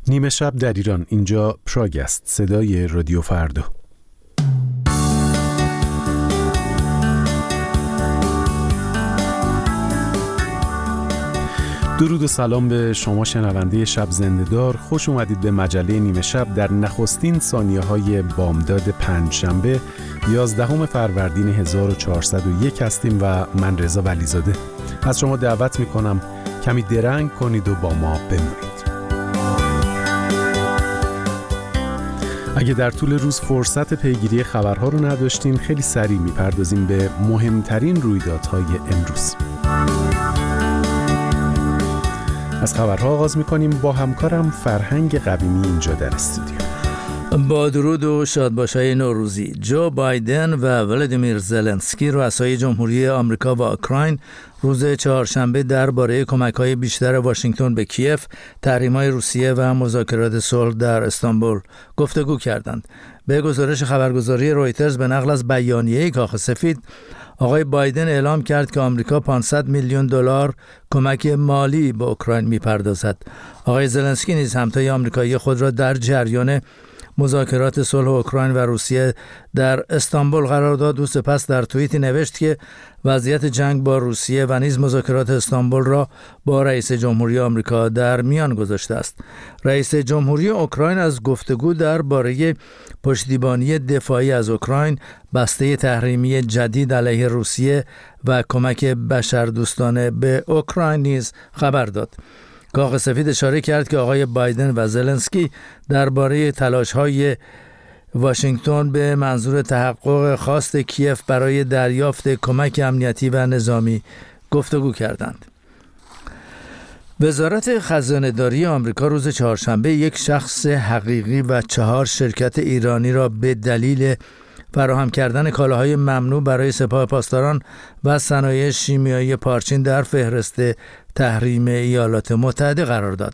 نیمه شب در ایران، اینجا پراگ است، صدای رادیو فردا. درود و سلام به شما شنونده شب زنده‌دار. خوش اومدید به مجله نیمه شب در نخستین ثانیه‌های بامداد پنجشنبه 11 فروردین 1401 هستیم و من رضا ولیزاده از شما دعوت می‌کنم کمی درنگ کنید و با ما بمونید. اگه در طول روز فرصت پیگیری خبرها رو نداشتین، خیلی سریع می‌پردازیم به مهمترین رویدادهای امروز. از خبرها آغاز می‌کنیم با همکارم فرهنگ قویمی اینجا در استودیو. با درود و شادباشی نوروزی، جو بایدن و ولادیمیر زلنسکی رؤسای جمهوری آمریکا و اوکراین روز چهارشنبه درباره کمک‌های بیشتر واشنگتن به کیف، تحریم‌های روسیه و مذاکرات صلح در استانبول گفتگو کردند. به گزارش خبرگزاری رویترز به نقل از بیانیه کاخ سفید، آقای بایدن اعلام کرد که آمریکا 500 میلیون دلار کمک مالی به اوکراین می‌پردازد. آقای زلنسکی نیز همتای آمریکایی خود را در جریان مذاکرات صلح اوکراین و روسیه در استانبول قرار داد و سپس در توییتی نوشت که وضعیت جنگ با روسیه و نیز مذاکرات استانبول را با رئیس جمهوری آمریکا در میان گذاشته است. رئیس جمهوری اوکراین از گفتگو درباره پشتیبانی دفاعی از اوکراین، بسته تحریمی جدید علیه روسیه و کمک بشردوستانه به اوکراین نیز خبر داد. کاخ سفید اشاره کرد که آقای بایدن و زلنسکی درباره تلاش‌های واشنگتن به منظور تحقق خواست کیف برای دریافت کمک امنیتی و نظامی گفتگو کردند. وزارت خزانه‌داری آمریکا روز چهارشنبه یک شخص حقیقی و 4 شرکت ایرانی را به دلیل فراهم کردن کالاهای ممنوع برای سپاه پاسداران و صنایع شیمیایی پارچین در فهرست تحریم ایالات متحده قرار داد.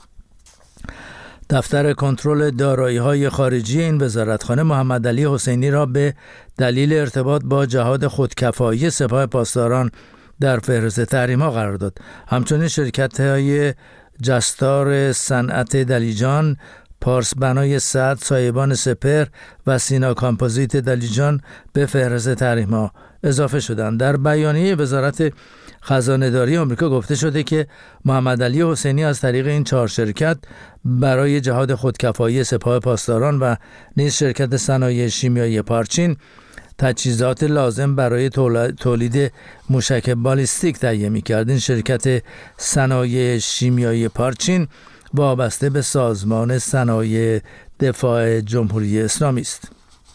دفتر کنترل دارایی‌های خارجی این وزارتخانه محمدعلی حسینی را به دلیل ارتباط با جهاد خودکفایی سپاه پاسداران در فهرست تحریم‌ها قرار داد. همچنین شرکت‌های جستار صنعت دلیجان، پارس بنای سعد، سایبان سپر و سینا کامپوزیت دلیجان به فهرست تحریم‌ها اضافه شدند. در بیانیه وزارت خزانه‌داری آمریکا گفته شده که محمدعلی حسینی از طریق این 4 شرکت برای جهاد خودکفایی سپاه پاسداران و نیز شرکت صنایع شیمیایی پارچین تجهیزات لازم برای تولید موشک بالیستیک تهیه می‌کرد. این شرکت صنایع شیمیایی پارچین وابسته به سازمان صنایع دفاع جمهوری اسلامی است.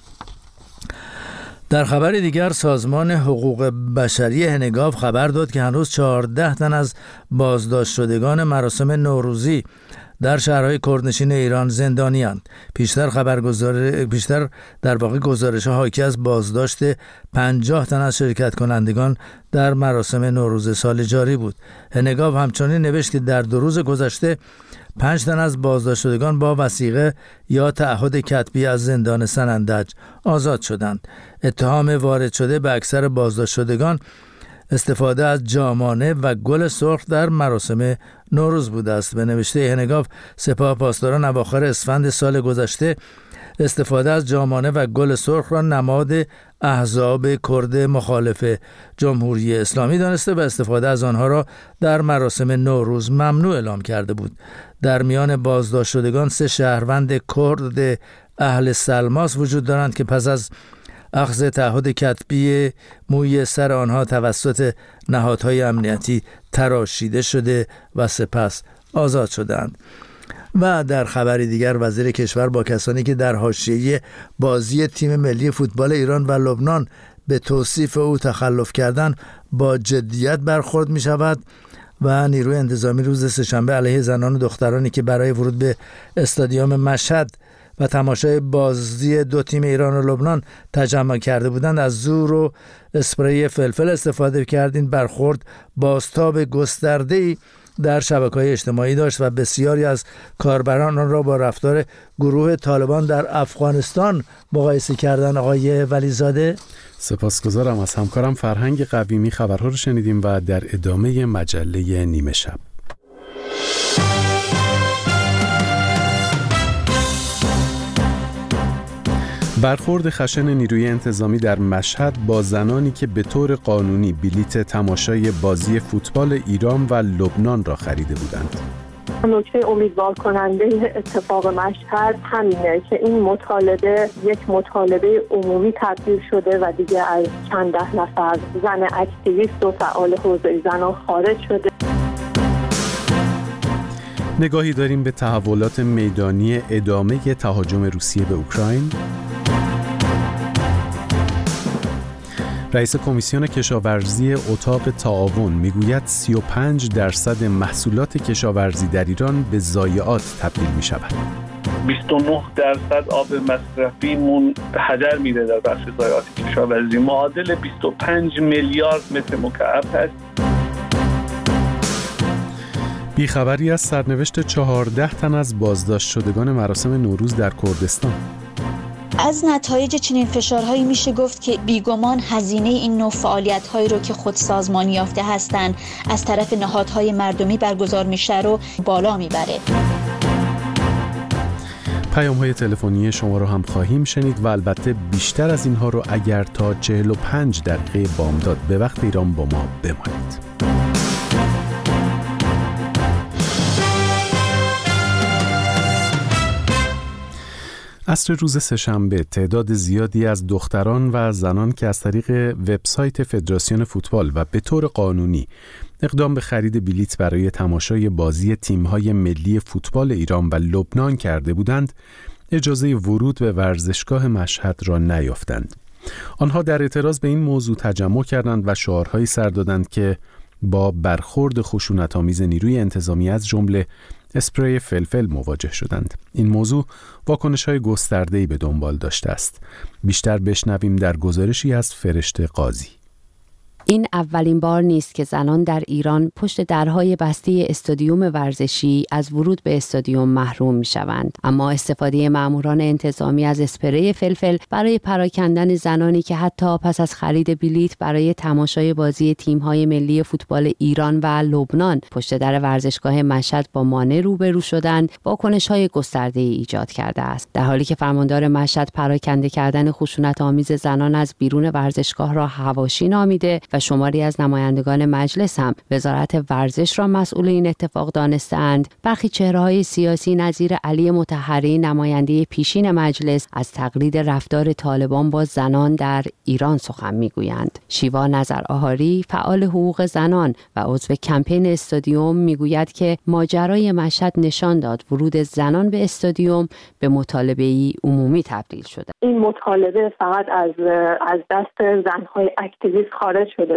در خبر دیگر، سازمان حقوق بشری هنگاو خبر داد که هنوز 14 تن از بازداشت شدگان مراسم نوروزی در شهرهای کردنشین ایران زندانی‌اند. پیشتر در واقع گزارش حاکی از بازداشت 50 تن از شرکت کنندگان در مراسم نوروز سال جاری بود. هنگاو همچنین نوشت که در 2 روز گذشته 5 تن از بازداشت شدگان با وثیقه یا تعهد کتبی از زندان سنندج آزاد شدند. اتهام وارد شده به اکثر بازداشت شدگان استفاده از جامانه و گل سرخ در مراسم نوروز بوده است. به نوشته هنگاو، سپاه پاسداران اواخر اسفند سال گذشته استفاده از جامانه و گل سرخ را نماد احزاب کرد مخالف جمهوری اسلامی دانسته و استفاده از آنها را در مراسم نوروز ممنوع اعلام کرده بود. در میان بازداشت شدگان 3 شهروند کرد اهل سلماس وجود دارند که پس از اخذ تعهد کتبی موی سر آنها توسط نهادهای امنیتی تراشیده شده و سپس آزاد شدند. و در خبری دیگر، وزیر کشور با کسانی که در حاشیه بازی تیم ملی فوتبال ایران و لبنان به توصیف او تخلف کردند با جدیت برخورد می شود و نیروی انتظامی روز سه‌شنبه علیه زنان و دخترانی که برای ورود به استادیوم مشهد و تماشای بازی 2 تیم ایران و لبنان تجمع کرده بودند از زور و اسپری فلفل استفاده کرد. این برخورد بازتاب گسترده‌ای در شبکه‌های اجتماعی داشت و بسیاری از کاربران آن را با رفتار گروه طالبان در افغانستان مقایسه کردند. آقای ولیزاده، سپاسگزارم. از همکارم فرهنگ قویمی خبرها رو شنیدیم و در ادامه مجله نیمه شب برخورد خشن نیروی انتظامی در مشهد با زنانی که به طور قانونی بلیت تماشای بازی فوتبال ایران و لبنان را خریده بودند. نکته امیدوار کننده اتفاق مشهد همینه که این مطالبه یک مطالبه عمومی تبدیل شده و دیگه از چند ده نفر زن اکتیویست و فعال حوزه زنان خارج شده. نگاهی داریم به تحولات میدانی ادامه تهاجم روسیه به اوکراین. رئیس کمیسیون کشاورزی اتاق تعاون میگوید 35% محصولات کشاورزی در ایران به ضایعات تبدیل می شود. 29% آب مصرفیمون هدر میره در بخش ضایعات کشاورزی، معادل 25 میلیارد متر مکعب هست. بیخبری از سرنوشت 14 تن از بازداشت شدگان مراسم نوروز در کردستان. از نتایج چنین فشارهایی میشه گفت که بیگمان هزینه این نوع فعالیت‌هایی رو که خود سازمانی یافته هستند از طرف نهادهای مردمی برگزار میشه رو بالا میبره. پیام‌های تلفنی شما رو هم خواهیم شنید و البته بیشتر از اینها رو اگر تا 45 دقیقه بامداد به وقت ایران با ما بمانید. عصر روز سه‌شنبه تعداد زیادی از دختران و زنان که از طریق وبسایت فدراسیون فوتبال و به طور قانونی اقدام به خرید بلیت برای تماشای بازی تیم‌های ملی فوتبال ایران و لبنان کرده بودند، اجازه ورود به ورزشگاه مشهد را نیافتند. آنها در اعتراض به این موضوع تجمع کردند و شعارهایی سر دادند که با برخورد خشونت‌آمیز نیروی انتظامی از جمله اسپری فلفل مواجه شدند. این موضوع واکنش‌های گسترده‌ای به دنبال داشته است. بیشتر بشنویم در گزارشی از فرشته قاضی. این اولین بار نیست که زنان در ایران پشت درهای بسته استادیوم ورزشی از ورود به استادیوم محروم می‌شوند، اما استفاده ماموران انتظامی از اسپری فلفل برای پراکندن زنانی که حتی پس از خرید بلیت برای تماشای بازی تیم‌های ملی فوتبال ایران و لبنان پشت در ورزشگاه مشهد با مانع روبرو شدند، واکنش‌های گسترده‌ای ایجاد کرده است. در حالی که فرماندار مشهد پراکنده کردن خشونت‌آمیز زنان از بیرون ورزشگاه را حواشی نامیده و شماری از نمایندگان مجلس هم وزارت ورزش را مسئول این اتفاق دانسته‌اند، برخی چهره‌های سیاسی نظیر علی مطهری نماینده پیشین مجلس از تقلید رفتار طالبان با زنان در ایران سخن میگویند. شیوا نظرآهاری فعال حقوق زنان و عضو کمپین استادیوم میگوید که ماجرای مشهد نشان داد ورود زنان به استادیوم به مطالبه‌ای عمومی تبدیل شده. این مطالبه فقط از دست زن‌های اکتیویست خارج شده،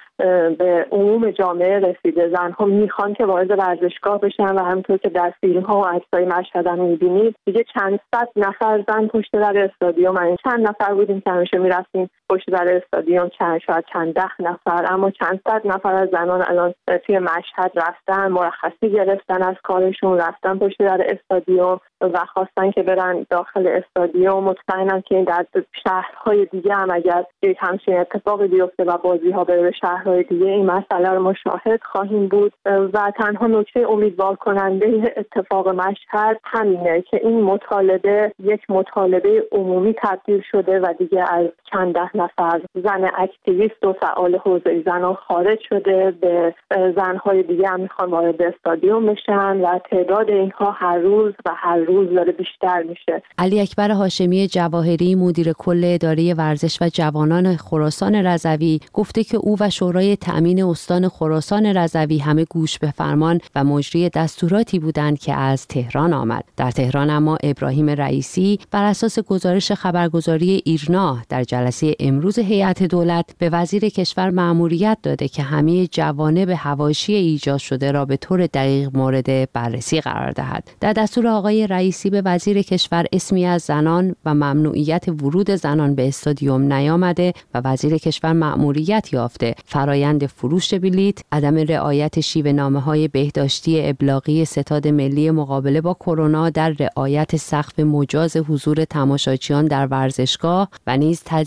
به عموم جامعه رسیده. زنها میخوان که وارد ورزشگاه بشن و همونطور که در فیلم ها و عکسای مشهد هم میبینید دیگه چند صد نفر زن پشت در استادیوم، یعنی چند نفر بودیم که همیشه میرفتیم پشت در استادیوم شاید چند ده نفر، اما چند صد نفر از زنان الان توی مشهد رفتن، مرخصی گرفتن از کارشون، رفتن پشت در استادیوم و خواستن که برن داخل استادیوم. مطمئنم که در شهرهای دیگه هم اگر همچین اتفاقی بیفته و بازی ها بره به شهرهای دیگه این مسئله رو ما شاهد خواهیم بود و تنها نکته امیدوار کننده اتفاق مشهد همینه که این مطالبه یک مطالبه عمومی تبدیل شده و دیگه از چند ده نفر زن اکتیویست و فعال حوزه زنان خارج شده، به زنهای دیگه هم میخوان وارد استادیوم بشن و تعداد اینها هر روز داره بیشتر میشه. علی اکبر هاشمی جواهری مدیر کل اداره ورزش و جوانان خراسان رضوی گفته که او و شورای تأمین استان خراسان رضوی همه گوش به فرمان و مجری دستوراتی بودند که از تهران آمد. در تهران اما ابراهیم رئیسی بر اساس گزارش خبرگزاری ایرنا در جلسه امروز هیئت دولت به وزیر کشور مأموریت داده که همه جوانب حواشی ایجاد شده را به طور دقیق مورد بررسی قرار دهد. در دستور آقای رئیسی به وزیر کشور اسمی از زنان و ممنوعیت ورود زنان به استادیوم نیامده و وزیر کشور مأموریت یافته فرایند فروش بلیت، عدم رعایت شیوه نامه‌های بهداشتی ابلاغی ستاد ملی مقابله با کرونا در رعایت سقف مجاز حضور تماشاچیان در ورزشگاه و نیز تضییع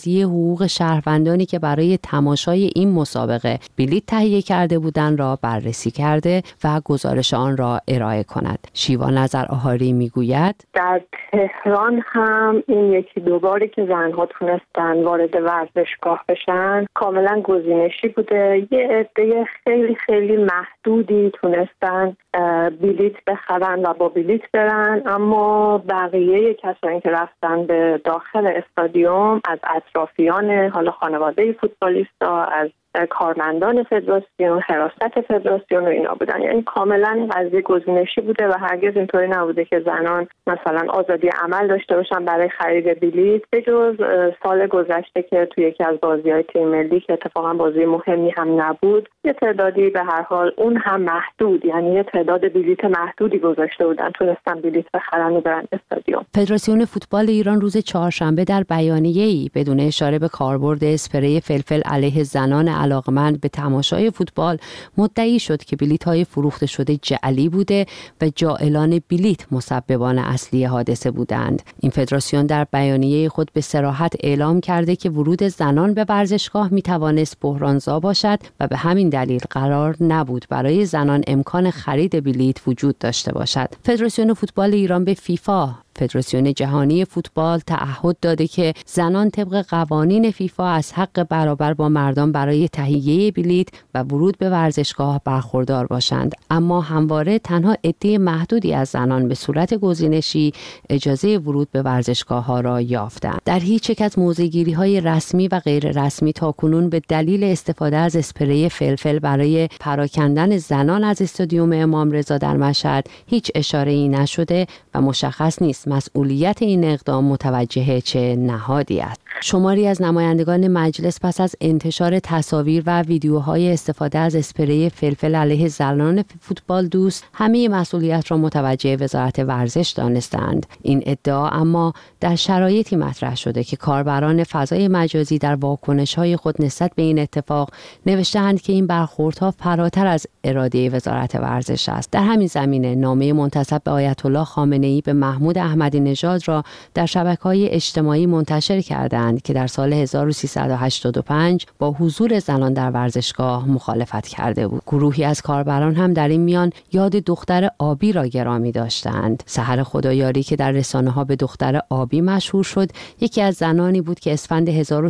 قضیه حقوق شهروندانی که برای تماشای این مسابقه بلیط تهیه کرده بودند را بررسی کرده و گزارش آن را ارائه کند. شیوا نظر آهاری میگوید در تهران هم این یکی دو باری که زنها تونستن وارد ورزشگاه بشن کاملا گزینشی بوده. یه عده خیلی خیلی محدودی تونستن بلیط بخرن و با بلیط برن، اما بقیه کسانی که رفتن به داخل استادیوم از اطرافیان حالا خانواده فوتبالیستا، از کارمندان فدراسیون، حراست فدراسیون و اینا بودن. یعنی کاملا این قضیه گزینشی بوده و هرگز اینطوری نبوده که زنان مثلا آزادی عمل داشته باشن برای خرید بلیط، به جز سال گذشته که توی یکی از بازی‌های تیم ملی که اتفاقا بازی مهمی هم نبود، یه تعدادی به هر حال اون هم محدود، یعنی یه تعداد بلیط محدودی گذاشته بودن تونستن بلیط بخرن و برن استادیوم. فدراسیون فوتبال ایران روز چهارشنبه در بیانیه‌ای بدون اشاره به کاربرد اسپری فلفل علیه زنان علاقمند به تماشای فوتبال مدعی شد که بلیط‌های فروخته شده جعلی بوده و جائلان بلیط مسببان اصلی حادثه بودند. این فدراسیون در بیانیه خود به صراحت اعلام کرده که ورود زنان به ورزشگاه میتوانست بحرانزا باشد و به همین دلیل قرار نبود برای زنان امکان خرید بلیط وجود داشته باشد. فدراسیون فوتبال ایران به فیفا، فدراسیون جهانی فوتبال، تعهد داده که زنان طبق قوانین فیفا از حق برابر با مردان برای تهیه بلیط و ورود به ورزشگاه برخوردار باشند، اما همواره تنها عده محدودی از زنان به صورت گزینشی اجازه ورود به ورزشگاه‌ها را یافتند. در هیچ یک از موضع‌گیری‌های رسمی و غیر رسمی تاکنون به دلیل استفاده از اسپری فلفل برای پراکندن زنان از استادیوم امام رضا در مشهد هیچ اشاره‌ای نشده و مشخص نیست مسئولیت این اقدام متوجه چه نهادی است. شماری از نمایندگان مجلس پس از انتشار تصاویر و ویدیوهای استفاده از اسپری فلفل علیه زنان فوتبال دوست همه مسئولیت را متوجه وزارت ورزش دانستند. این ادعا اما در شرایطی مطرح شده که کاربران فضای مجازی در واکنش‌های خود نسبت به این اتفاق نوشته‌اند که این برخوردها فراتر از اراده وزارت ورزش است. در همین زمینه نامه منتسب به آیت الله خامنه‌ای به محمود احمدی نژاد را در شبکه‌های اجتماعی منتشر کردند که در سال 1385 با حضور زنان در ورزشگاه مخالفت کرده بود. گروهی از کاربران هم در این میان یاد دختر آبی را گرامی داشتند. سحر خدایاری که در رسانه‌ها به دختر آبی مشهور شد، یکی از زنانی بود که اسفند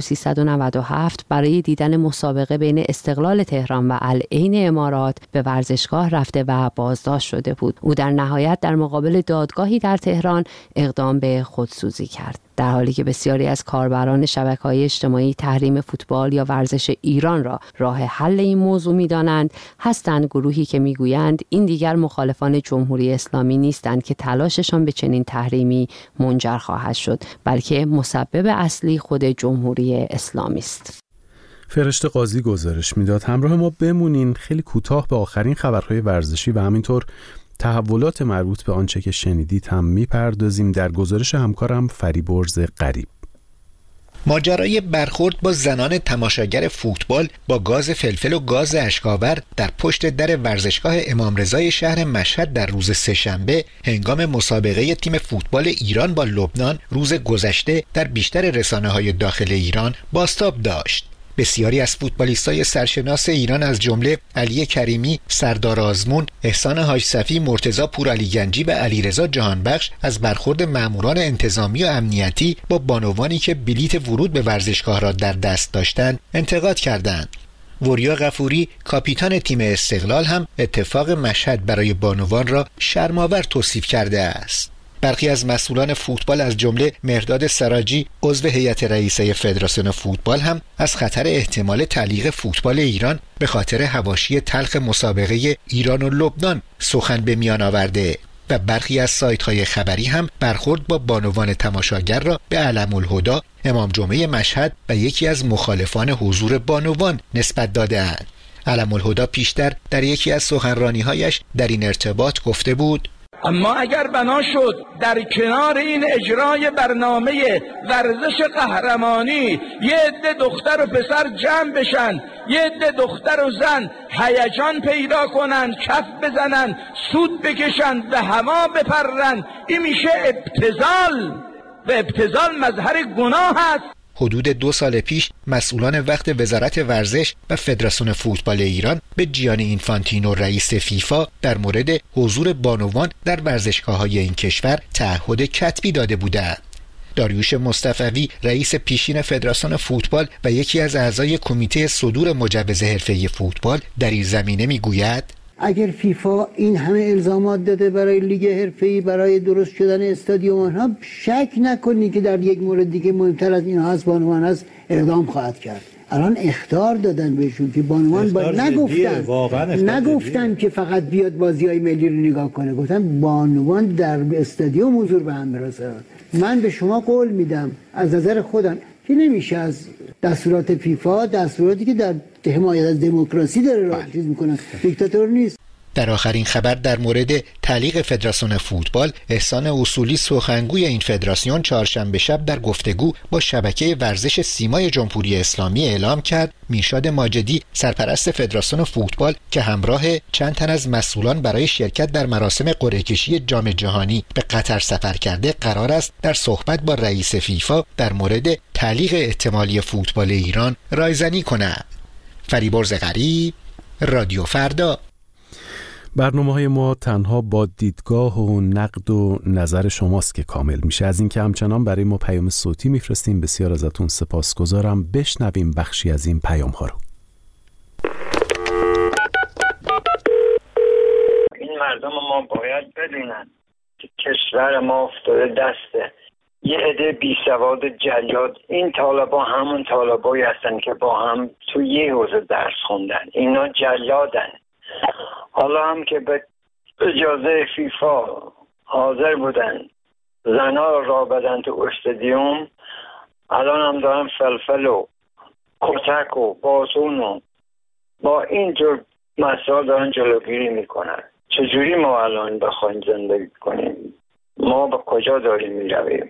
1397 برای دیدن مسابقه بین استقلال تهران و العین امارات به ورزشگاه رفته و بازداشت شده بود. او در نهایت در مقابل دادگاهی در تهران اقدام به خودسوزی کرد. در حالی که بسیاری از کاربران شبکه‌های اجتماعی تحریم فوتبال یا ورزش ایران را راه حل این موضوع می‌دانند، هستند گروهی که می‌گویند این دیگر مخالفان جمهوری اسلامی نیستند که تلاششان به چنین تحریمی منجر خواهد شد، بلکه مسبب اصلی خود جمهوری اسلامی است. فرشته قاضی گزارش میداد. همراه ما بمونین، خیلی کوتاه به آخرین خبرهای ورزشی و همینطور تحولات مربوط به آنچه که شنیدید هم میپردازیم در گزارش همکارم فریبرز غریب. ماجرای برخورد با زنان تماشاگر فوتبال با گاز فلفل و گاز اشک‌آور در پشت در ورزشگاه امام رضای شهر مشهد در روز سه‌شنبه هنگام مسابقه تیم فوتبال ایران با لبنان روز گذشته در بیشتر رسانه‌های داخل ایران بازتاب داشت. بسیاری از فوتبالیستای سرشناس ایران از جمله علی کریمی، سردار آزمون، احسان حاج صفی، مرتضی پورعلی گنجی و علیرضا جهانبخش از برخورد ماموران انتظامی و امنیتی با بانوانی که بلیت ورود به ورزشگاه را در دست داشتند انتقاد کردند. وریا غفوری، کاپیتان تیم استقلال، هم اتفاق مشهد برای بانوان را شرم‌آور توصیف کرده است. برخی از مسئولان فوتبال از جمله مهرداد سراجی، عضو هیئت رئیسه فدراسیون فوتبال، هم از خطر احتمال تعلیق فوتبال ایران به خاطر حواشی تلخ مسابقه ایران و لبنان سخن به میان آورده و برخی از سایت‌های خبری هم برخورد با بانوان تماشاگر را به علم الهدی، امام جمعه مشهد و یکی از مخالفان حضور بانوان نسبت داده‌اند. علم الهدی پیشتر در یکی از سخنرانی‌هایش در این ارتباط گفته بود: اما اگر بنا شد در کنار این اجرای برنامه ورزش قهرمانی یه عده دختر و پسر جمع بشن، یه عده دختر و زن هیجان پیدا کنن، کف بزنن، سود بکشن، به هوا بپرن، این میشه ابتذال و ابتذال مظهر گناه است. حدود 2 سال پیش مسئولان وقت وزارت ورزش و فدراسیون فوتبال ایران به جیانی اینفانتینو رئیس فیفا در مورد حضور بانوان در ورزشگاه‌های این کشور تعهد کتبی داده بودند. داریوش مصطفوی رئیس پیشین فدراسیون فوتبال و یکی از اعضای کمیته صدور مجوز حرفه‌ای فوتبال در این زمینه میگوید اگر فیفا این همه الزامات داده برای لیگ حرفه‌ای، برای درست شدن استادیوم‌ها، شک نکنی که در یک مورد دیگه مهمتر از این هست، بانوان هست، اقدام خواهد کرد. الان اخطار دادن بهشون که بانوان نگفتن که فقط بیاد بازی‌های ملی رو نگاه کنه، گفتن بانوان در استادیوم حضور به هم برسن. من به شما قول میدم از نظر خودم که نمیشه از دستورات فیفا، دستوراتی که در حمایت از دموکراسی داره راه چیز میکنن، دیکتاتور نیست. در آخرین خبر در مورد تعلیق فدراسیون فوتبال، احسان اصولی سخنگوی این فدراسیون چهارشنبه شب در گفتگو با شبکه ورزش سیمای جمهوری اسلامی اعلام کرد میرشاد ماجدی سرپرست فدراسیون فوتبال که همراه چند تن از مسئولان برای شرکت در مراسم قرعه کشی جام جهانی به قطر سفر کرده قرار است در صحبت با رئیس فیفا در مورد تعلیق احتمالی فوتبال ایران رایزنی کند. فریبرز غریب، رادیو فردا. برنامه‌های ما تنها با دیدگاه و نقد و نظر شماست که کامل میشه. از اینکه همچنان برای ما پیام صوتی میفرستیم بسیار ازتون سپاسگزارم. بشنویم بخشی از این پیام‌ها رو. این مردم ما باید بدونن که کشور ما افتاده دسته یه عده بی سواد جلاد. این طالبا همون طالبایی هستن که با هم تو یه حوزه درس خوندن، اینا جلادن. حالا هم که به اجازه فیفا حاضر بودن زنا را بدن تو استادیوم، الان هم دارن فلفل و کتک و باتون و با این جور مسائل دارن جلوگیری میکنن. چجوری ما الان بخوایم زندگی کنیم؟ ما به کجا داریم میرویم؟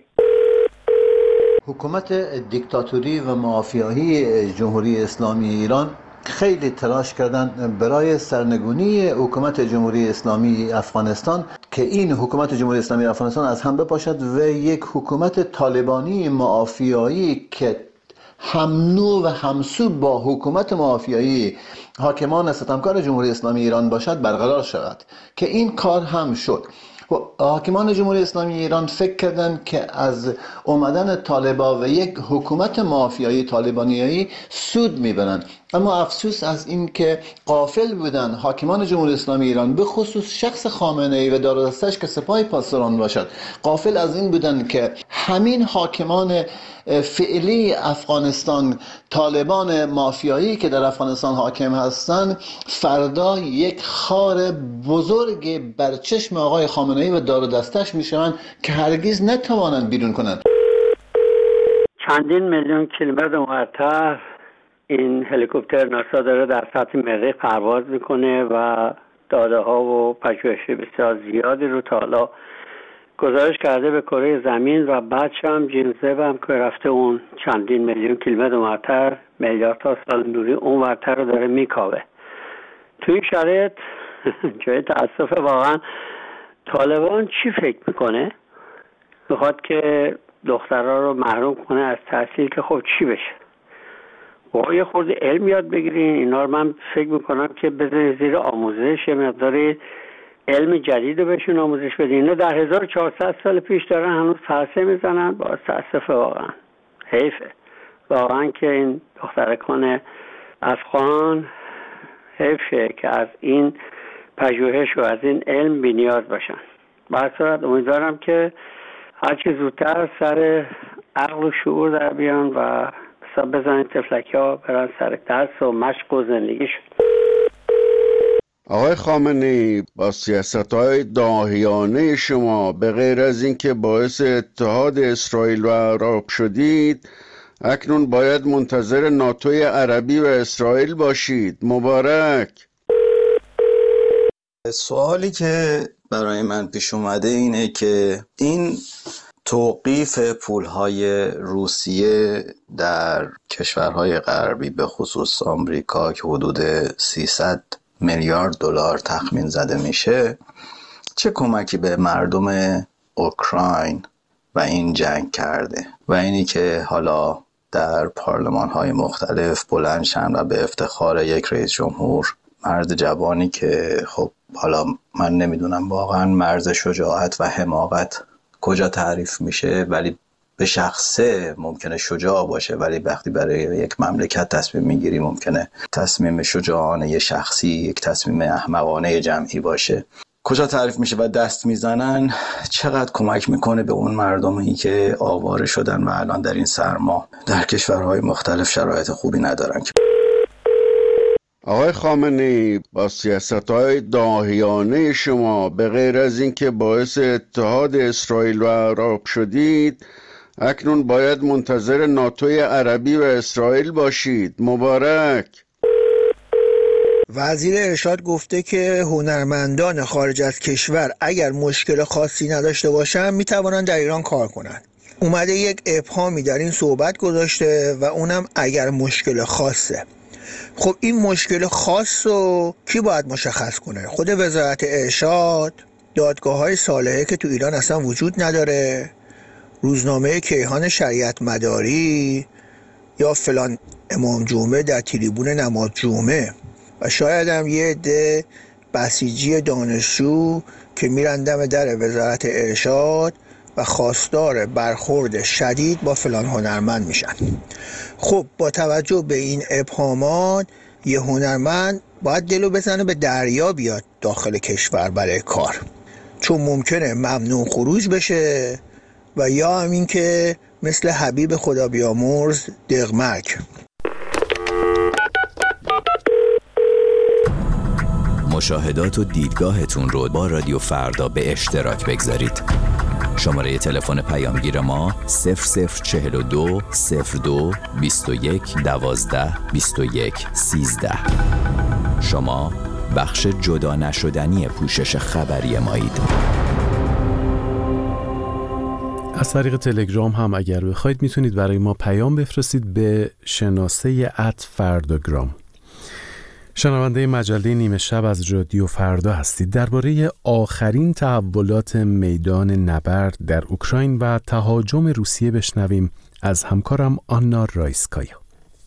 حکومت دیکتاتوری و مافیایی جمهوری اسلامی ایران خیلی تلاش کردن برای سرنگونی حکومت جمهوری اسلامی افغانستان که این حکومت جمهوری اسلامی افغانستان از هم بپاشد و یک حکومت طالبانی مافیایی که همنو و همسو با حکومت مافیایی حاکمان ستمکار جمهوری اسلامی ایران باشد برقرار شود که این کار هم شد. حاکمان جمهوری اسلامی ایران فکر کردن که از اومدن طالبا و یک حکومت مافیایی طالبانیایی سود میبرند، اما افسوس از این که غافل بودن حاکمان جمهوری اسلامی ایران، به خصوص شخص خامنه‌ای و دار و دستش که سپاه پاسداران باشد، غافل از این بودن که همین حاکمان فعلی افغانستان، طالبان مافیایی که در افغانستان حاکم هستند، فردا یک خار بزرگ بر چشم آقای خامنه‌ای و دار و دستش میشوند که هرگز نتوانند بیرون کنند. چندین میلیون کیلومتر اونورتر این هلیکوپتر ناسا داره در سطح مریخ پرواز میکنه و داده ها و پژوهش بسیار زیادی رو تا حالا گزارش کرده به کره زمین و بعدش هم جیمز وب هم که رفته اون چندین میلیون کیلومتر اونورتر، میلیاردها سال نوری اونورتر رو داره میکاوه. تو این شرایط جای تأسف واقعا طالبان چی فکر میکنه؟ میخواد که دخترها رو محروم کنه از تحصیل که خب چی بشه؟ با یه خورده علم یاد بگیرین. اینا رو من فکر میکنم که بذارین زیر آموزش، یه مقداری علم جدید رو بهشون آموزش بدین. اینا در 1400 سال پیش دارن هنوز پرسه میزنن. با تأسف واقعا حیفه واقعا که این دخترکان افغان حیفه که از این پژوهش و از این علم بی نیاز باشن. با هر صورت امیدوارم که هرچی زودتر سر عقل و شعور در بیان و بزنید تفلکی ها برن سر درس و مشق و زندگی شد. آقای خامنه‌ای، با سیاست‌های داهیانه شما به غیر از این که باعث اتحاد اسرائیل و عراق شدید، اکنون باید منتظر ناتوی عربی و اسرائیل باشید. مبارک. سوالی که برای من پیش اومده اینه که این توقیف پولهای روسیه در کشورهای غربی به خصوص آمریکا که حدود 300 میلیارد دلار تخمین زده میشه، چه کمکی به مردم اوکراین و این جنگ کرده؟ و اینی که حالا در پارلمان‌های مختلف بلند شن و به افتخار یک رئیس جمهور، مرد جوانی که خب حالا من نمیدونم واقعا مرز شجاعت و حماقت کجا تعریف میشه، ولی به شخصه ممکنه شجاع باشه، ولی وقتی برای یک مملکت تصمیم میگیری ممکنه تصمیم شجاعانه شخصی یک تصمیم احمقانه جمعی باشه. کجا تعریف میشه و دست میزنن، چقدر کمک میکنه به اون مردمی که آواره شدن و الان در این سرما در کشورهای مختلف شرایط خوبی ندارن. آقای خامنه‌ای، با سیاست‌های داهیانه شما به غیر از این که باعث اتحاد اسرائیل و عراق شدید، اکنون باید منتظر ناتوی عربی و اسرائیل باشید. مبارک. وزیر ارشاد گفته که هنرمندان خارج از کشور اگر مشکل خاصی نداشته باشن میتوانند در ایران کار کنند. اومده یک ابهامی در این صحبت گذاشته و اونم اگر مشکل خاصه. خب این مشکل خاص رو کی باید مشخص کنه؟ خود وزارت ارشاد؟ دادگاه‌های صالحه که تو ایران اصلا وجود نداره؟ روزنامه کیهان شریعت مداری؟ یا فلان امام جمعه در تریبون نماز جمعه؟ و شاید هم یه عده بسیجی دانشجو که میرن دم در وزارت ارشاد و خواستار برخورد شدید با فلان هنرمند میشن. خب با توجه به این ابهامات یه هنرمند باید دلو بزنه به دریا بیاد داخل کشور برای کار، چون ممکنه ممنوع خروج بشه و یا همین که مثل حبیب خدا بیامرز دغمک. مشاهدات و دیدگاهتون رو با رادیو فردا به اشتراک بگذارید. شماره تلفن پیامگیر ما 0042 02 21 12 21 13. شما بخش جدا نشدنی پوشش خبری مایید. از طریق تلگرام هم اگر بخواید میتونید برای ما پیام بفرستید به شناسه @فرداگرام. شنونده مجله نیمه شب از رادیو فردا هستید. درباره آخرین تحولات میدان نبرد در اوکراین و تهاجم روسیه بشنویم از همکارم آنا رایسکایا.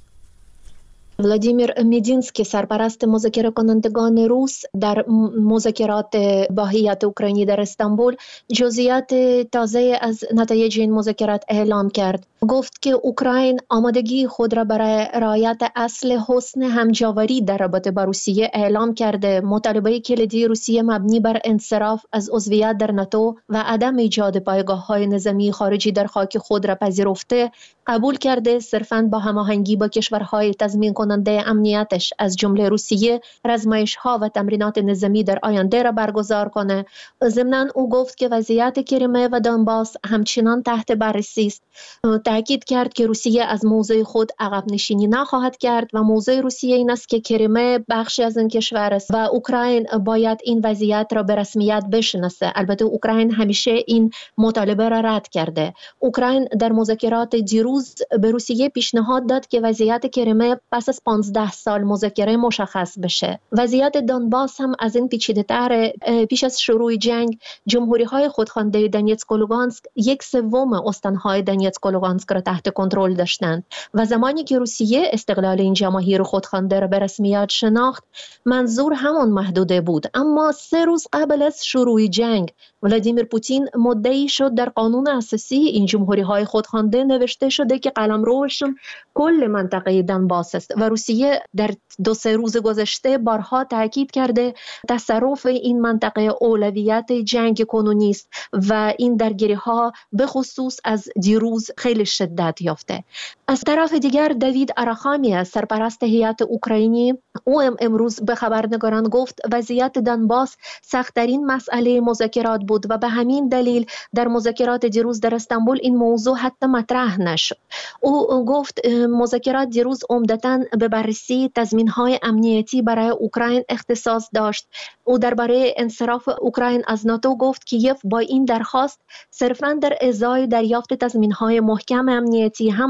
ولادیمیر میدینسکی سرپرست مذاکره کنندگان روس در مذاکرات با هیئت اوکراینی در استانبول جزئیات تازه از نتایج این مذاکرات اعلام کرد. گفت که اوکراین آمادگی خود را برای رعایت اصل حسن همجاوری در رابطه با روسیه اعلام کرده. مطالبه کلیدی روسیه مبنی بر انصراف از عضویت در ناتو و عدم ایجاد پایگاه‌های نظامی خارجی در خاک خود را پذیرفته قبول کرده صرفاً با هماهنگی با کشورهای تضمین کننده امنیتش از جمله روسیه رزمایش‌ها و تمرینات نظامی در آینده را برگزار کنه. ضمناً او گفت که وضعیت کریمه و دونباس همچنان تحت بررسی است. تاکید کرد که روسیه از موضع خود عقب نشینی نخواهد کرد و موضع روسیه این است که کریمه بخشی از این کشور است و اوکراین باید این وضعیت را به رسمیت بشناسه. البته اوکراین همیشه این مطالبه را رد کرده. اوکراین در مذاکرات دیروز به روسیه پیشنهاد داد که وضعیت کریمه پس از 15 سال مذاکره مشخص بشه. وضعیت دونباس هم از این پیچیده‌تر. پیش از شروع جنگ جمهوری‌های خودخوانده دونیتسک و لوگانسک 1/3 استان‌های دونیتسک و لوگانسک را تحت کنترل داشتند و زمانی که روسیه استقلال این جماهیر خودخوانده را به رسمیت شناخت منظور همان محدوده بود. اما 3 روز قبل از شروع جنگ ولادیمیر پوتین مدعی شد در قانون اساسی این جمهوری‌های خودخوانده نوشته شده که قلمروشون کل منطقه دونباس است و روسیه در 2-3 روز گذشته بارها تاکید کرده تصرف این منطقه اولویت جنگ کنونی است و این درگیری‌ها به خصوص از دیروز خیلی شدت یافته. از طرف دیگر دوید آراخامی سرپرست هیئت اوکراینی او امروز به خبرنگاران گفت وضعیت دونباس سخت‌ترین مسئله مذاکرات بود و به همین دلیل در مذاکرات دیروز در استانبول این موضوع حتی مطرح نشد. او گفت مذاکرات دیروز عمدتاً به بررسی تضمین‌های امنیتی برای اوکراین اختصاص داشت. او درباره انصراف اوکراین از ناتو گفت کیف با این درخواست صرفاً در ازای دریافت تضمین‌های محکم امنیتی هم از سوی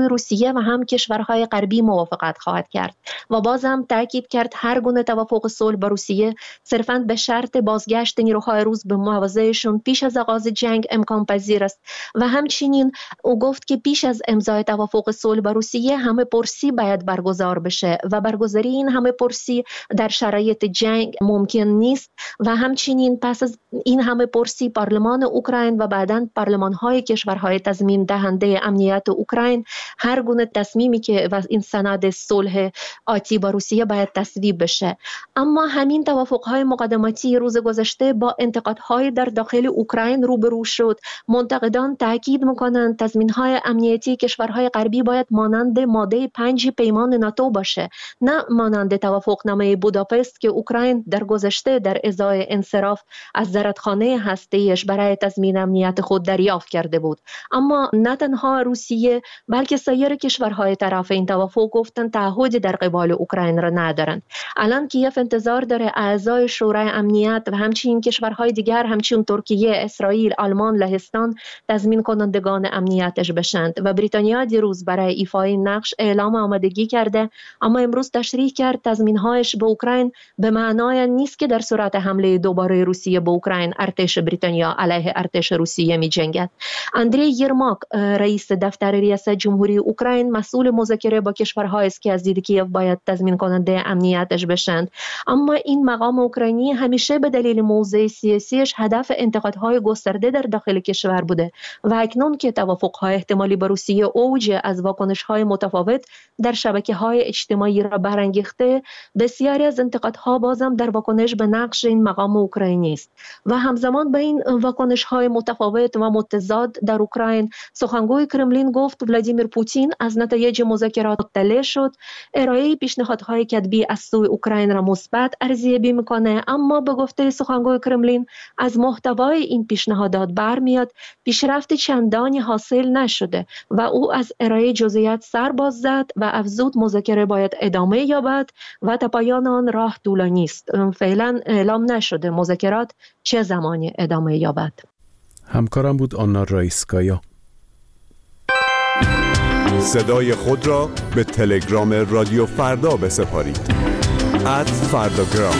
روسیه و هم کشورهای غربی موافقت خواهد کرد و باز هم تاکید کرد هر گونه توافق صلح با روسیه صرفاً به شرط بازگشت نیروهای روس به مواضعشون پیش از آغاز جنگ امکان پذیر است و همچنین او گفت که پیش از امضای توافق صلح با روسیه همه پرسی باید برگزار بشه و برگزاری این همه پرسی در شرایط جنگ ممکن نیست و همچنین پس از این همه پرسی پارلمان اوکراین و بعداً پارلمان‌های کشورهای تضمین دهنده امنیت اوکراین هر گونه تصمیمی که و این سند صلح آتی با روسیه باید تصویب بشه. اما همین توافق‌های مقدماتی روز گذشته با انتقادهای در داخل اوکراین روبرو شد. منتقدان تاکید می‌کنند تضمین‌های امنیتی کشورهای غربی باید مانند ماده 5 پیمان ناتو باشه، نه مانند توافقنامه بوداپست که اوکراین در گذشته در ازای انصراف از زرادخانه هسته‌ایش برای تضمین امنیت خود دریافت کرده بود. اما نه تنها روسیه بلکه سایر کشورهای طرف این توافق گفتند تعهدی در قبال اوکراین را ندارند. الان کیف انتظار داره اعضای شورای امنیت و همچنین کشورهای دیگر همچون ترکیه، اسرائیل، آلمان، لهستان تضمین کنندگان امنیتش بشند و بریتانیا دیروز برای ایفای نقش اعلام آمادگی کرده، اما امروز تشریح کرد تضمین‌هایش به اوکراین به معنای نیست که در صورت حمله دوباره روسیه به اوکراین ارتش بریتانیا علیه ارتش روسیه می‌جنگد. اندری یرماک رئیس دفتر ریاست جمهوری اوکراین مسئول مذاکره با کشورهای است که از دید کیف باید تضمین کننده امنیتش بشند، اما این مقام اوکراینی همیشه به دلیل موضع سیاسیش هدف انتقادهای گسترده در داخل کشور بوده و اکنون که توافق‌های احتمالی با روسیه اوج از واکنش‌های متفاوت در شبکه‌های اجتماعی را برانگیخته، بسیاری از انتقادها بازم در واکنش به نقش این مقام اوکراینی است و همزمان با این واکنش‌های متفاوت و متضاد در اوکراین سخنگوی کرملین گفت ولادیمیر پوتین از نتایج مذاکرات مطلع شد، ارائه پیشنهادهای کتبی از سوی اوکراین را مثبت ارزیابی میکنه، اما به گفته سخنگوی کرملین از محتوای این پیشنهادات برمیاد پیشرفت چندانی حاصل نشده و او از ارائه جزئیات سر باز زد و افزود مذاکره باید ادامه یابد و تا پایان آن راه طولانی است. فعلا اعلام نشده مذاکرات چه زمانی ادامه یابد. همکارم بود آنا رایسکایا. صدای خود را به تلگرام رادیو فردا بسپارید. @فرداگرام.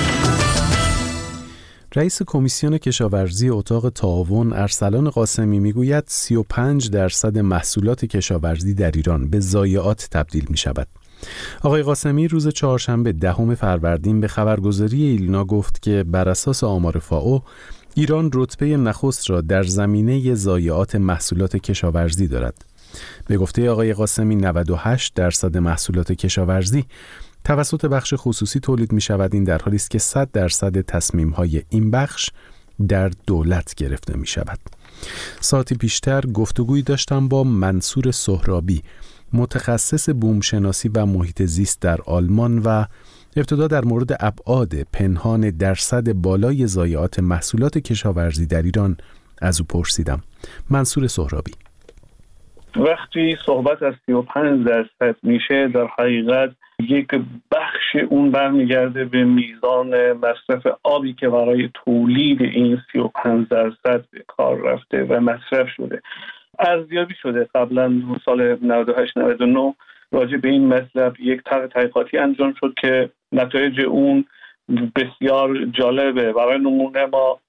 رئیس کمیسیون کشاورزی اتاق تعاون ارسلان قاسمی میگوید 35% محصولات کشاورزی در ایران به ضایعات تبدیل می شود. آقای قاسمی روز چهارشنبه 10 فروردین به خبرگزاری ایلنا گفت که بر اساس آمار فائو ایران رتبه نخست را در زمینه ضایعات محصولات کشاورزی دارد. به گفته آقای قاسمی 98% محصولات کشاورزی توسط بخش خصوصی تولید می شود. این در حالی است که 100% تصمیم های این بخش در دولت گرفته می شود. ساعتی پیشتر گفتگویی داشتم با منصور سهرابی، متخصص بومشناسی و محیط زیست در آلمان و ابتدا در مورد ابعاد پنهان درصد بالای ضایعات محصولات کشاورزی در ایران از او پرسیدم. منصور سهرابی: وقتی صحبت از 35% میشه در حقیقت یک بخش اون برمیگرده به میزان مصرف آبی که برای تولید این 35% به کار رفته و مصرف شده. ارزیابی شده قبلا سال 98-99 راجع به این مطلب یک طرح تحقیقاتی انجام شد که نتایج اون بسیار جالبه. برای نمونه ما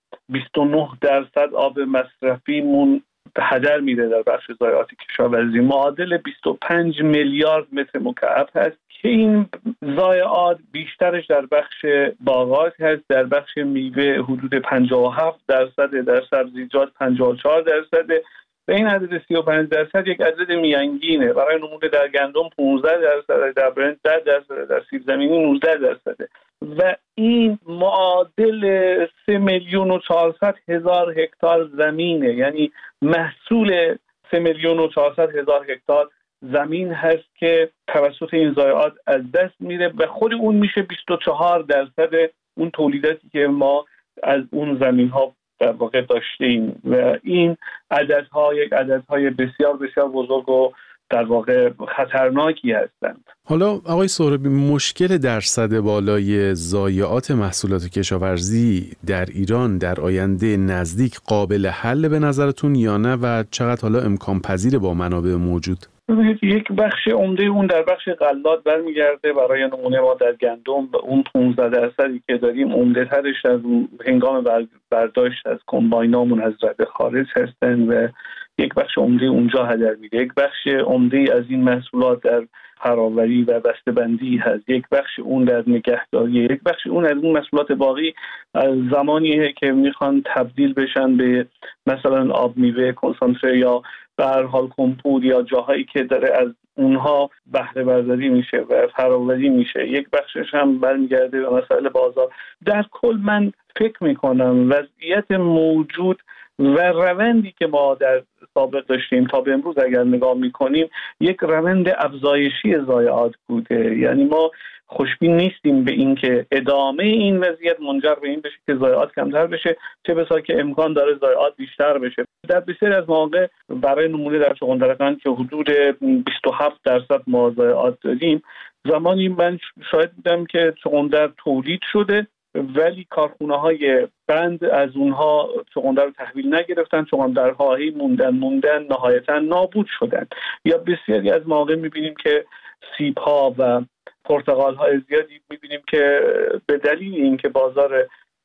29% آب مصرفیمون هدر میره در بخش ضایعات کشاورزی، معادل 25 میلیارد متر مکعب هست که این ضایعات بیشترش در بخش باغات هست، در بخش میوه حدود 57%، در سبزیجات 54% و این عدد 35% یک عدد میانگینه. برای نمونه در گندم 15%، در برنج 10%، در سیب زمینی 19% و این معادل 3,400,000 هکتار زمینه، یعنی محصول 3,400,000 هکتار زمین هست که توسط این ضایعات از دست میره و خود اون میشه 24% اون تولیداتی که ما از اون زمین ها در واقع داشتیم و این عددها یک عددهای بسیار بسیار بزرگ و در واقع خطرناکی هستند. حالا آقای سهرابی، مشکل درصد بالای ضایعات محصولات کشاورزی در ایران در آینده نزدیک قابل حل به نظرتون یا نه و چقدر حالا امکان پذیر با منابع موجود؟ ببینید یک بخش عمده اون در بخش غلات برمیگرده. برای نمونه ما در گندم اون 15% که داریم عمده ترش از هنگام برداشت از کمباینامون از رده خارج هستن و یک بخش عمده اونجا هدر میره. یک بخش عمده از این محصولات در فراوری و بسته‌بندی هست. یک بخش اون در نگهداری. یک بخش اون از اون محصولات باقی از زمانیه که میخوان تبدیل بشن به مثلا آب میوه کنسانتره یا به هر حال کمپوت یا جاهایی که داره از اونها بهره برداری میشه و فراوری میشه. یک بخشش هم برمیگرده به مسائل بازار. در کل من فکر میکنم وضعیت موجود و روندی که ما در سابق داشتیم تا به امروز اگر نگاه میکنیم یک روند افزایشی ضایعات بوده. یعنی ما خوشبین نیستیم به این که ادامه این وضعیت منجر به این بشه که ضایعات کمتر بشه، چه بسا که امکان داره ضایعات بیشتر بشه. در بسیاری از مواقع برای نمونه در چغندرقند که حدود 27% ما ضایعات داریم، زمانی من شاهد بودم که چغندر تولید شده ولی کارخونه‌های قند از اونها چغندر رو تحویل نگرفتن، چغندرهایی موندن نهایتاً نابود شدن. یا بسیاری از مواقع می‌بینیم که سیب‌ها و پرتقال‌های زیادی می‌بینیم که به دلیل اینکه بازار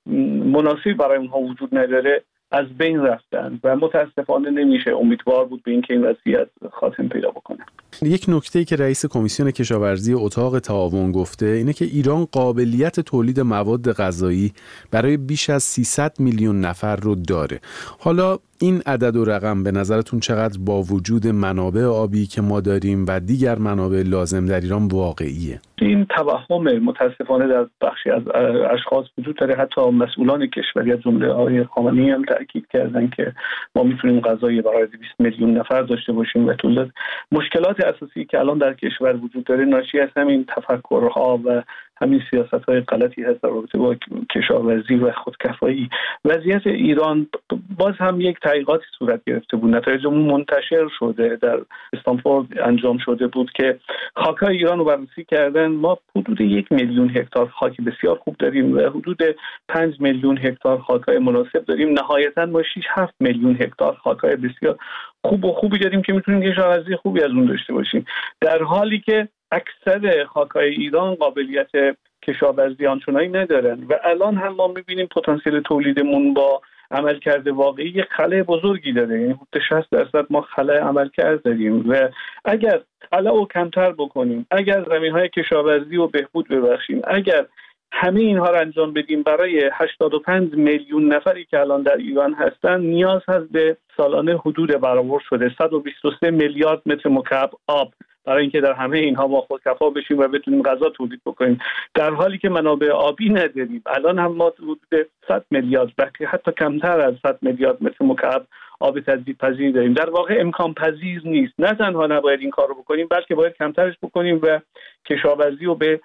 مناسبی برای اونها وجود نداره از بین رفتن و متاسفانه نمیشه امیدوار بود به اینکه این وضعیت خاتمه پیدا بکنه. یک نکته‌ای که رئیس کمیسیون کشاورزی اتاق تعاون گفته اینه که ایران قابلیت تولید مواد غذایی برای بیش از 300 میلیون نفر رو داره. حالا این عدد و رقم به نظرتون چقدر با وجود منابع آبی که ما داریم و دیگر منابع لازم در ایران واقعیه؟ این توهم متاسفانه در بخشی از اشخاص وجود داره. حتی مسئولان کشوری از جمله آقای خامنه‌ای هم تاکید کردن که ما میتونیم غذای برای 200 میلیون نفر داشته باشیم و تولید. مشکلات اساسی که الان در کشور وجود داره ناشی از همین تفکرها و همین سیاست‌های غلطی هست در رابطه با کشاورزی و خودکفایی. وضعیت ایران باز هم یک تحقیقاتی صورت گرفته بود، نتایج اون منتشر شده، در استنفورد انجام شده بود که خاک‌های ایران رو بررسی کردن. ما حدود 1 میلیون هکتار خاک بسیار خوب داریم و حدود 5 میلیون هکتار خاک‌های مناسب داریم. نهایتاً ما 6-7 میلیون هکتار خاک‌های بسیار خوبی داریم که میتونیم کشاورزی خوبی از اون داشته باشیم، در حالی که اکثر خاک‌های ایران قابلیت کشاورزی آنچنانی ندارن و الان هم ما می‌بینیم پتانسیل تولیدمون با عملکرد واقعی یک خلأ بزرگی داره. یعنی 60% ما خلأ عملکرد داریم و اگر خلأ رو کمتر بکنیم، اگر زمین‌های کشاورزی رو بهبود ببخشیم، اگر همه اینها رو انجام بدیم، برای 85 میلیون نفری که الان در ایران هستن نیاز هست به سالانه حدود برآورد شده 123 میلیارد متر مکعب آب برای اینکه در همه اینها ما خودکفا بشیم و بتونیم غذا تولید بکنیم، در حالی که منابع آبی نداریم. الان هم ما حدود 100 میلیارد بلکه حتی کمتر از 100 میلیارد متر مکعب آب تجدیدپذیر داریم. در واقع امکان پذیر نیست. نه تنها نباید این کار رو بکنیم بلکه باید کمترش بکنیم و کشاورزی رو به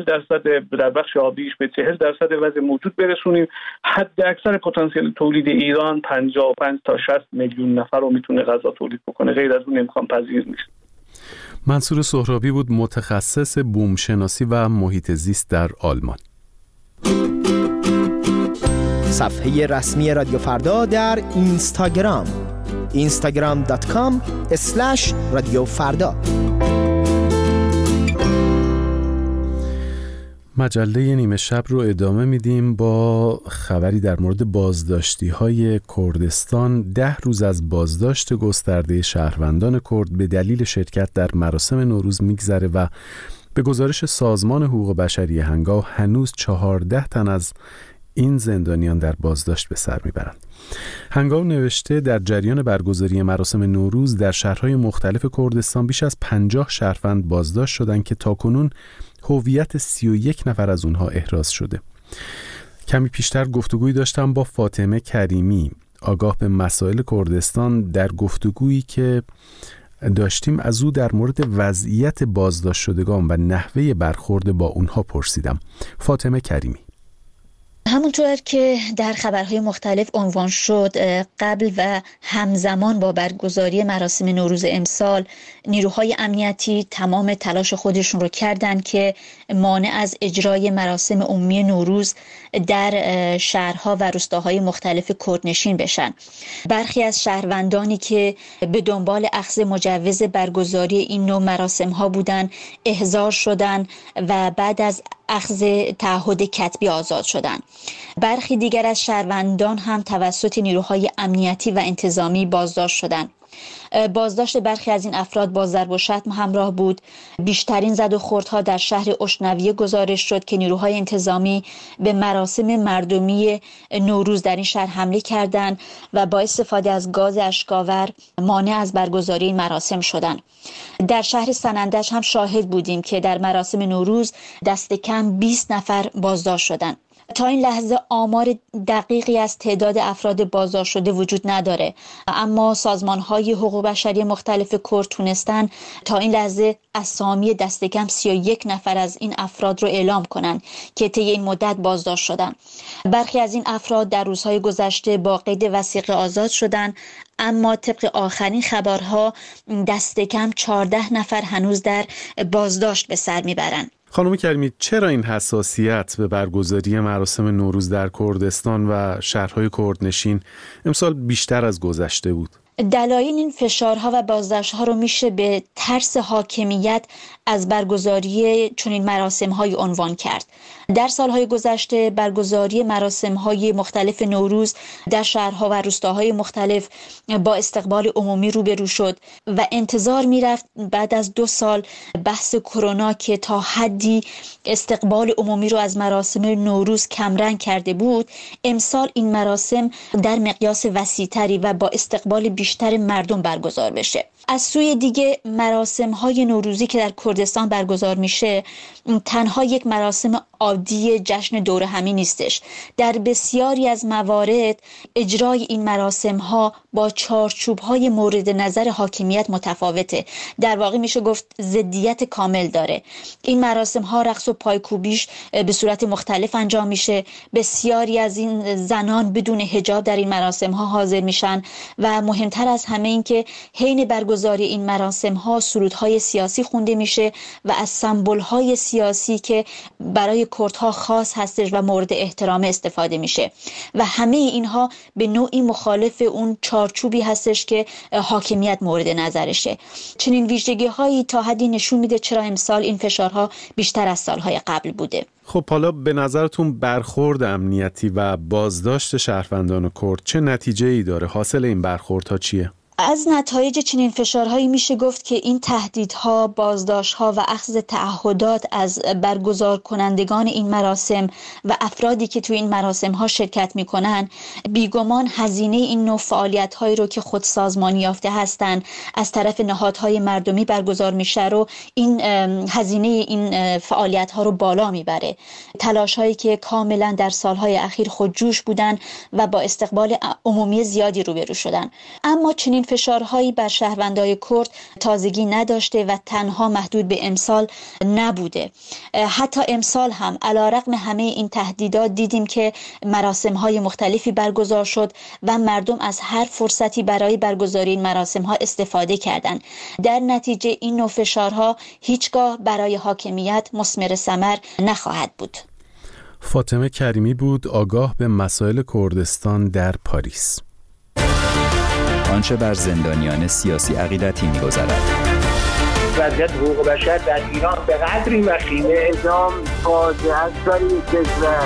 40% در بخش آبیش به 40% وضع موجود برسونیم. حد اکثر پتانسیل تولید ایران 55 تا 60 میلیون نفر رو میتونه غذا تولید بکنه. غیر از اون امکان پذیر نیست. منصور سهرابی بود، متخصص بومشناسی و محیط زیست در آلمان. صفحه رسمی رادیو فردا در اینستاگرام instagram.com/رادیو فردا. مجله نیمه شب رو ادامه میدیم با خبری در مورد بازداشتی‌های کردستان. 10 روز از بازداشت گسترده شهروندان کرد به دلیل شرکت در مراسم نوروز میگذره و به گزارش سازمان حقوق بشری هنگاو هنوز 14 تن از این زندانیان در بازداشت به سر میبرند. هنگاو نوشته در جریان برگزاری مراسم نوروز در شهرهای مختلف کردستان بیش از 50 شهروند بازداشت شدند که تاکنون هویت 31 نفر از اونها احراز شده. کمی پیشتر گفتگویی داشتم با فاطمه کریمی، آگاه به مسائل کردستان. در گفتگویی که داشتیم از او در مورد وضعیت بازداشت شدگان و نحوه برخورد با اونها پرسیدم. فاطمه کریمی: همونطور که در خبرهای مختلف عنوان شد، قبل و همزمان با برگزاری مراسم نوروز امسال نیروهای امنیتی تمام تلاش خودشون رو کردن که مانع از اجرای مراسم عمومی نوروز در شهرها و روستاهای مختلف کردنشین بشن. برخی از شهروندانی که به دنبال اخذ مجوز برگزاری این نوع مراسم ها بودن احضار شدن و بعد از اخذ تعهد کتبی آزاد شدند. برخی دیگر از شهروندان هم توسط نیروهای امنیتی و انتظامی بازداشت شدند. بازداشت برخی از این افراد با ضرب و شتم همراه بود. بیشترین زد و خوردها در شهر اشنویه گزارش شد که نیروهای انتظامی به مراسم مردمی نوروز در این شهر حمله کردند و با استفاده از گاز اشک‌آور مانع از برگزاری این مراسم شدند. در شهر سنندج هم شاهد بودیم که در مراسم نوروز دست کم 20 نفر بازداشت شدند. تا این لحظه آمار دقیقی از تعداد افراد بازداشت شده وجود نداره، اما سازمان‌های حقوق بشری مختلف کرد تونستن تا این لحظه اسامی دست کم 31 نفر از این افراد رو اعلام کنن که طی این مدت بازداشت شدن. برخی از این افراد در روزهای گذشته با قید وثیقه آزاد شدن، اما طبق آخرین خبرها دست کم 14 نفر هنوز در بازداشت به سر میبرن. خانم کریمی، چرا این حساسیت به برگزاری مراسم نوروز در کردستان و شهرهای کردنشین امسال بیشتر از گذشته بود؟ دلایل این فشارها و بازداشت‌ها رو میشه به ترس حاکمیت از برگزاری چنین مراسم‌های عنوان کرد. در سالهای گذشته برگزاری مراسم‌های مختلف نوروز در شهرها و روستاهای مختلف با استقبال عمومی روبرو شد و انتظار میرفت بعد از 2 سال بحث کرونا که تا حدی استقبال عمومی رو از مراسم نوروز کمرنگ کرده بود، امسال این مراسم در مقیاس وسیع‌تری و با استقبال بیشتر مردم برگزار بشه. از سوی دیگه مراسم‌های نوروزی که در کردستان برگزار میشه تنها یک مراسم عادی جشن دور همی نیستش. در بسیاری از موارد اجرای این مراسم‌ها با چارچوب‌های مورد نظر حاکمیت متفاوته. در واقع میشه گفت ضدیت کامل داره. این مراسم‌ها رقص و پایکوبیش به صورت مختلف انجام میشه. بسیاری از این زنان بدون حجاب در این مراسم‌ها حاضر میشن و مهمتر از همه این که حین برگزاری این مراسم‌ها سرودهای سیاسی خونده میشه و از سمبول‌های سیاسی که برای کردها خاص هستش و مورد احترام استفاده میشه و همه اینها به نوعی مخالف اون چارچوبی هستش که حاکمیت مورد نظرشه. چنین ویژگی‌هایی تا حدی نشون میده چرا امسال این فشارها بیشتر از سالهای قبل بوده. خب حالا به نظرتون برخورد امنیتی و بازداشت شهروندان کرد چه نتیجه‌ای داره؟ حاصل این برخوردها چیه؟ از نتایج چنین فشارهایی میشه گفت که این تهدیدها، بازداشت‌ها و اخذ تعهدات از برگزار کنندگان این مراسم و افرادی که توی این مراسم‌ها شرکت میکنن بیگمان هزینه این نوع فعالیت‌هایی رو که خود سازمانی یافته هستن از طرف نهادهای مردمی برگزار میشه رو این هزینه این فعالیت‌ها رو بالا میبره. تلاش‌هایی که کاملا در سالهای اخیر خودجوش بودن و با استقبال عمومی زیادی روبرو شدن، اما چنین فشارهایی بر شهروندان کرد تازگی نداشته و تنها محدود به امسال نبوده. حتی امسال هم علیرغم همه این تهدیدات دیدیم که مراسم‌های مختلفی برگزار شد و مردم از هر فرصتی برای برگزاری این مراسم‌ها استفاده کردند. در نتیجه این نوع فشارها هیچگاه برای حاکمیت مثمر ثمر نخواهد بود. فاطمه کریمی بود، آگاه به مسائل کردستان در پاریس. آنچه بر زندانیان سیاسی عقیدتی می‌گذرد. وضعیت حقوق بشر در ایران به قدری وخیمه اعدام فاجعه است در این کشور.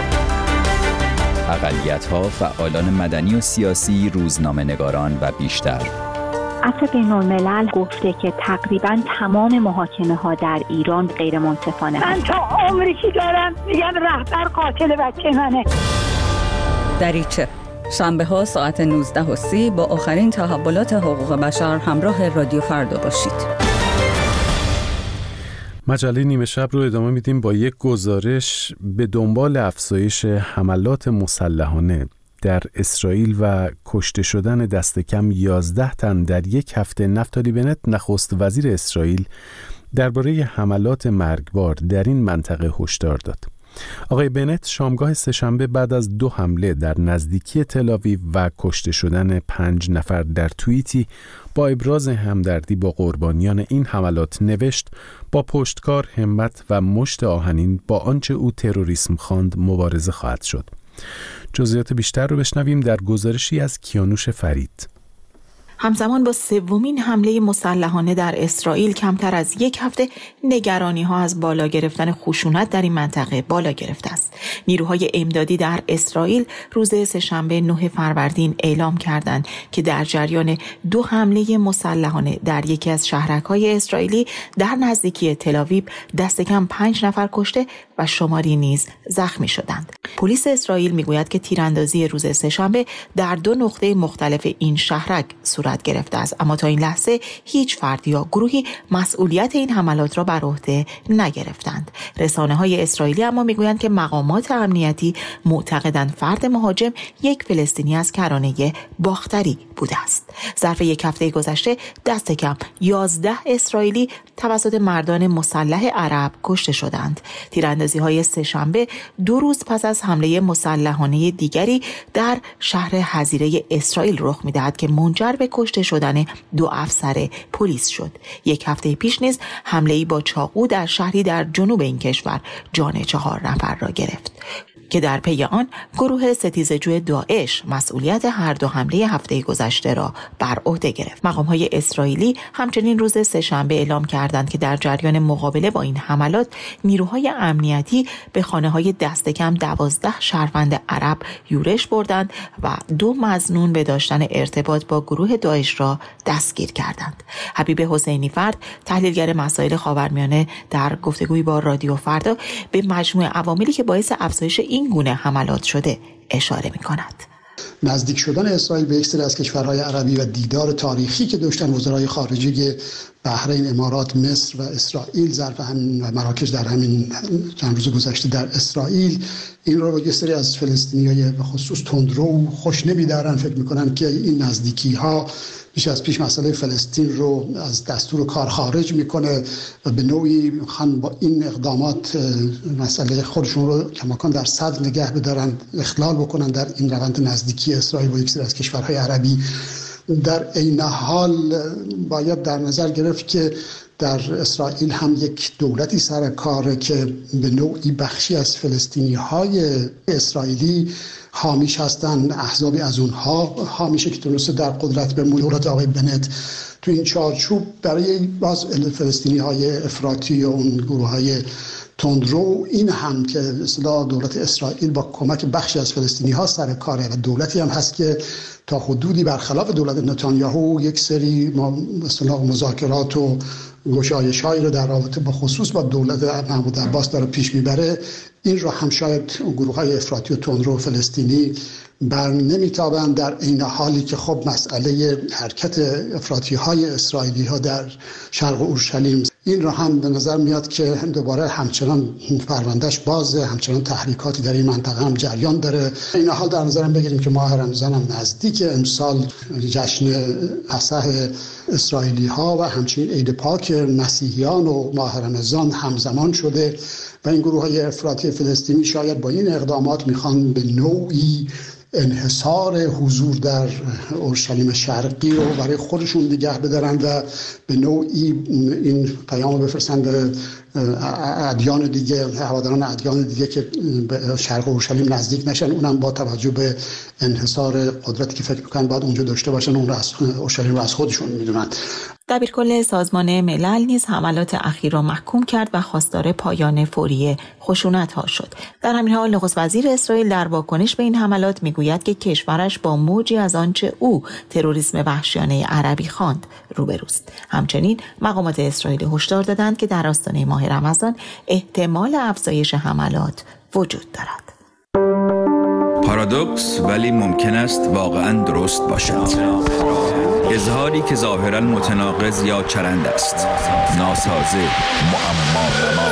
اقلیت‌ها، فعالان مدنی و سیاسی، روزنامه‌نگاران و بیشتر. عفو بین‌الملل گفته که تقریباً تمام محاکمه‌ها در ایران غیر منصفانه من تا عمری که دارم میگم رهبر قاتل بچه منه. دریچه شنبه‌ها ساعت 19:30 با آخرین تحولات حقوق بشر همراه رادیو فردا باشید. مجله نیمه شب رو ادامه میدیم با یک گزارش به دنبال افزایش حملات مسلحانه در اسرائیل و کشته شدن دست کم 11 تن در یک هفته. نفتالی بنت نخست وزیر اسرائیل درباره حملات مرگبار در این منطقه هشدار داد. آقای بنت شامگاه سه‌شنبه بعد از 2 حمله در نزدیکی تل‌آویو و کشته شدن 5 نفر در توییتی با ابراز همدردی با قربانیان این حملات نوشت: با پشتکار، همت و مشت آهنین با آنچه او تروریسم خواند مبارزه خواهد شد. جزئیات بیشتر رو بشنویم در گزارشی از کیانوش فرید. همزمان با 3مین حمله مسلحانه در اسرائیل کمتر از 1 هفته نگرانی‌ها از بالا گرفتن خشونت در این منطقه بالا گرفته است. نیروهای امدادی در اسرائیل روز سه‌شنبه 9 فروردین اعلام کردند که در جریان 2 حمله مسلحانه در یکی از شهرک‌های اسرائیلی در نزدیکی تل‌آویو دست کم 5 نفر کشته و شماری نیز زخمی شدند. پلیس اسرائیل میگوید که تیراندازی روز سه‌شنبه در 2 نقطه مختلف این شهرک صورت گرفته است، اما تا این لحظه هیچ فرد یا گروهی مسئولیت این حملات را بر عهده نگرفتند. رسانه‌های اسرائیلی اما میگویند که مقامات امنیتی معتقدند فرد مهاجم یک فلسطینی از کرانه باختری بوده است. ظرف 1 هفته گذشته دست کم 11 اسرائیلی توسط مردان مسلح عرب کشته شدند. تیراندازی‌های سه‌شنبه 2 روز پس از حمله مسلحانه دیگری در شهر حظیره اسرائیل رخ می‌دهد که منجر به کشته شدن 2 افسر پلیس شد. 1 هفته پیش نیز حمله‌ای با چاقو در شهری در جنوب این کشور جان 4 نفر را گرفت که در پی آن گروه ستیزجوی داعش مسئولیت هر 2 حمله هفته گذشته را بر عهده گرفت. مقام‌های اسرائیلی همچنین روز سه‌شنبه اعلام کردند که در جریان مقابله با این حملات نیروهای امنیتی به خانه‌های دست کم 12 شهروند عرب یورش بردند و 2 مظنون به داشتن ارتباط با گروه داعش را دستگیر کردند. حبیب حسینی فرد، تحلیلگر مسائل خاورمیانه، در گفتگویی با رادیو فردا به مجموعه عواملی که باعث افزایش این گونه حملات شده اشاره می‌کند. نزدیک شدن اسرائیل به یک سری از کشورهای عربی و دیدار تاریخی که داشتن وزرای خارجه بحرین، امارات، مصر و اسرائیل ظرف همین و مراکش در همین چند روز گذشته در اسرائیل، این رو یک سری از فلسطینیای به خصوص تندرو خوش نمی‌دارن. فکر می‌کنن که این نزدیکی‌ها بیش از پیش مسئله فلسطین رو از دستور کار خارج میکنه و به نوعی میخوان با این اقدامات مسئله خودشون رو کماکان در صدر نگه بدارن، اخلال بکنن در این روند نزدیکی اسرائیل با یک سری از کشورهای عربی. در عین حال باید در نظر گرفت که در اسرائیل هم یک دولتی سر کاره که به نوعی بخشی از فلسطینی‌های اسرائیلی حامیش هستن، احزابی از اونها حامیشه که تونسته در قدرت به دولت آقای بنت تو این چارچوب برای باز فلسطینی‌های افراطی و اون گروه‌های تندرو، این هم که اصطلاح دولت اسرائیل با کمک بخشی از فلسطینی‌ها سر کاره و دولتی هم هست که تا حدودی برخلاف دولت نتانیاهو یک سری اصطلاح مذاکرات و گشایش‌هایی رو در رابطه با خصوص با دولت محمود عباس داره پیش میبره. این رو هم شاید گروه‌های افراطی و تندرو فلسطینی بر نمیتابند، در این حالی که خب مسئله حرکت افراطی‌های اسرائیلی‌ها در شرق اورشلیم، این رو هم به نظر میاد که دوباره همچنان پروندهش بازه، همچنان تحریکاتی در این منطقه هم جریان داره. این حال در نظرم بگیریم که ماه رمضان هم نزدیک، امسال جشن پسح اسرائیلی‌ها و همچنین عید پاک مسیحیان و ماه رمضان همزمان شده و این گروه‌های افراطی فلسطینی شاید با این اقدامات میخوان به نوعی انحصار حضور در اورشلیم شرقی رو برای خودشون نگه بدارن و به نوعی این پیام بفرستن به ادیان دیگه، هواداران ادیان دیگه که به شرق اورشلیم نزدیک نشن، اونم با توجه به انحصار قدرتی که فکر میکنن باید اونجا داشته باشن، اون رو از اورشلیم رو از خودشون میدونن. دبیرکل سازمان ملل نیز حملات اخیر را محکوم کرد و خواستار پایان فوری خشونت‌ها شد. در همین حال نخست وزیر اسرائیل در واکنش به این حملات میگوید که کشورش با موجی از آنچه او تروریسم وحشیانه عربی خواند روبروست. همچنین مقامات اسرائیل هشدار دادند که در آستانه ماه رمضان احتمال افزایش حملات وجود دارد. پارادوکس ولی ممکن است واقعاً درست باشد. اظهاری که ظاهراً متناقض یا چرند است، ناسازه، معما.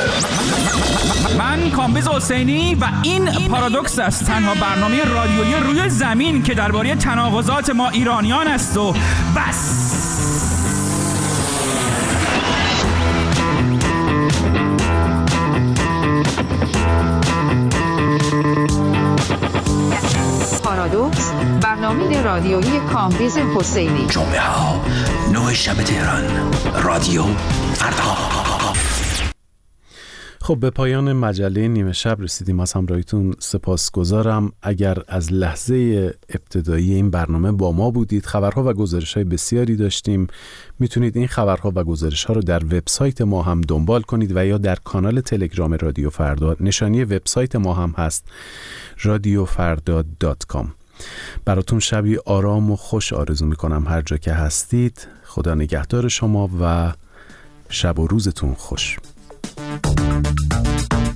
من کامبیز حسینی و این پارادوکس است، تنها برنامه رادیویی روی زمین که درباره تناقضات ما ایرانیان است و بس. رادیویی کامبیز حسینی، جمعه ها 9 شب تهران، رادیو فردا. خب به پایان مجله نیمه شب رسیدیم. از همراهیتون سپاسگزارم. اگر از لحظه ابتدایی این برنامه با ما بودید، خبرها و گزارش‌های بسیاری داشتیم. میتونید این خبرها و گزارش‌ها رو در وبسایت ما هم دنبال کنید و یا در کانال تلگرام رادیو فردا. نشانی وبسایت ما هم هست radiofarda.com. براتون شبی آرام و خوش آرزو میکنم هر جا که هستید. خدا نگهدار شما و شب و روزتون خوش.